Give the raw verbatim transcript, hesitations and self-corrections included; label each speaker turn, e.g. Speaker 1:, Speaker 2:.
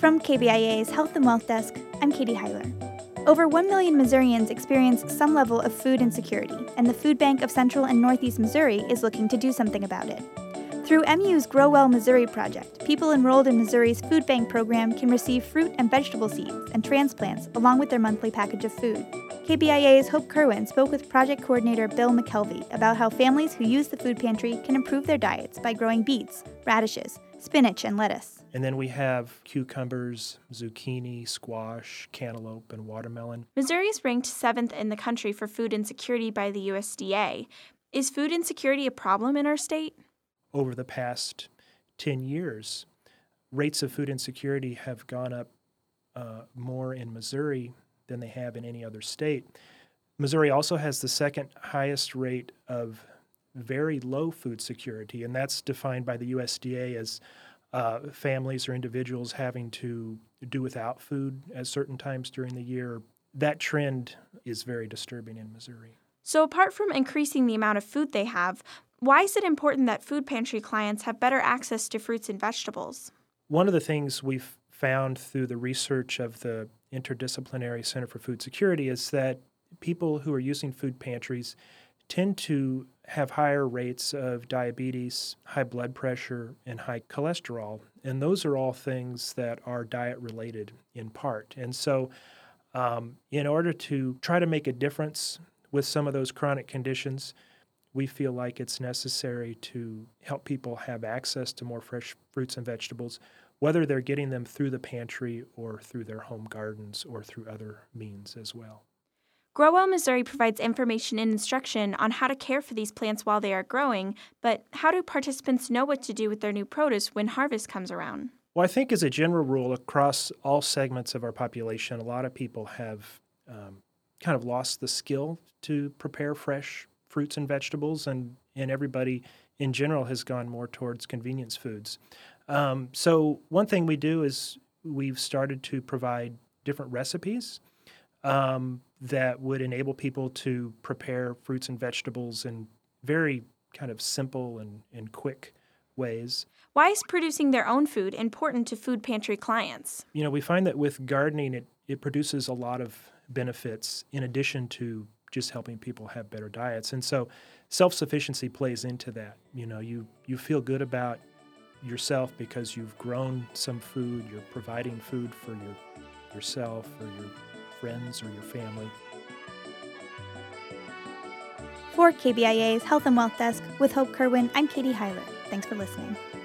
Speaker 1: From K B I A's Health and Wealth Desk, I'm Katie Heiler. Over one million Missourians experience some level of food insecurity, and the Food Bank of Central and Northeast Missouri is looking to do something about it. Through M U's Grow Well Missouri project, people enrolled in Missouri's Food Bank program can receive fruit and vegetable seeds and transplants along with their monthly package of food. K B I A's Hope Kerwin spoke with project coordinator Bill McKelvey about how families who use the food pantry can improve their diets by growing beets, radishes, spinach, and lettuce.
Speaker 2: And then we have cucumbers, zucchini, squash, cantaloupe, and watermelon.
Speaker 3: Missouri is ranked seventh in the country for food insecurity by the U S D A. Is food insecurity a problem in our state?
Speaker 2: Over the past ten years, rates of food insecurity have gone up uh, more in Missouri than they have in any other state. Missouri also has the second highest rate of very low food security, and that's defined by the U S D A as uh, families or individuals having to do without food at certain times during the year. That trend is very disturbing in Missouri.
Speaker 3: So apart from increasing the amount of food they have, why is it important that food pantry clients have better access to fruits and vegetables?
Speaker 2: One of the things we've found through the research of the Interdisciplinary Center for Food Security is that people who are using food pantries tend to have higher rates of diabetes, high blood pressure, and high cholesterol. And those are all things that are diet-related in part. And so um, in order to try to make a difference with some of those chronic conditions, we feel like it's necessary to help people have access to more fresh fruits and vegetables, whether they're getting them through the pantry or through their home gardens or through other means as well.
Speaker 3: Grow Well Missouri provides information and instruction on how to care for these plants while they are growing, but how do participants know what to do with their new produce when harvest comes around?
Speaker 2: Well, I think as a general rule, across all segments of our population, a lot of people have um, kind of lost the skill to prepare fresh fruits and vegetables, and, and everybody in general has gone more towards convenience foods. Um, so one thing we do is we've started to provide different recipes um, that would enable people to prepare fruits and vegetables in very kind of simple and, and quick ways.
Speaker 3: Why is producing their own food important to food pantry clients?
Speaker 2: You know, we find that with gardening, it, it produces a lot of benefits in addition to just helping people have better diets. And so self-sufficiency plays into that. You know, you, you feel good about yourself because you've grown some food, you're providing food for your yourself or your friends or your family.
Speaker 1: For K B I A's Health and Wealth Desk with Hope Kerwin, I'm Katie Heiler. Thanks for listening.